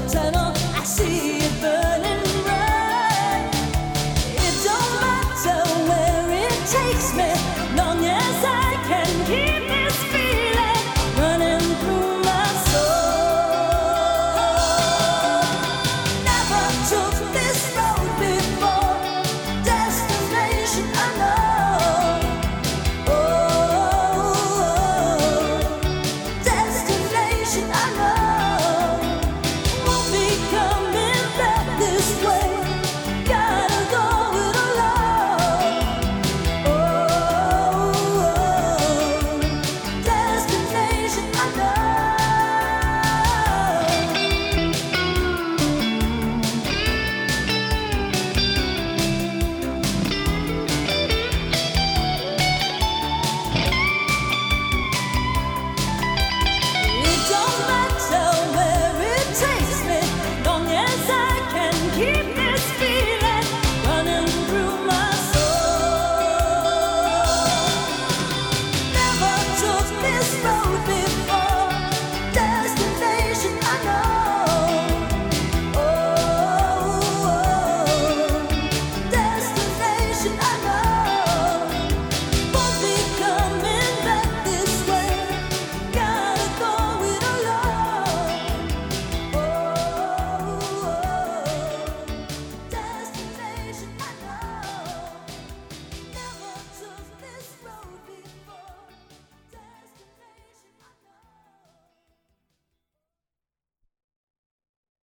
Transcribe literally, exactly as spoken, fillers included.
tunnel, I see it burning bright. It don't matter where it takes me, long as I can keep this feeling running through my soul. Never took this road before, destination unknown. Oh, destination unknown. Won't be coming back this way. Gotta go it alone. Oh, destination unknown. It don't matter where it takes me, long as I can keep this feeling running through my soul. Never took this road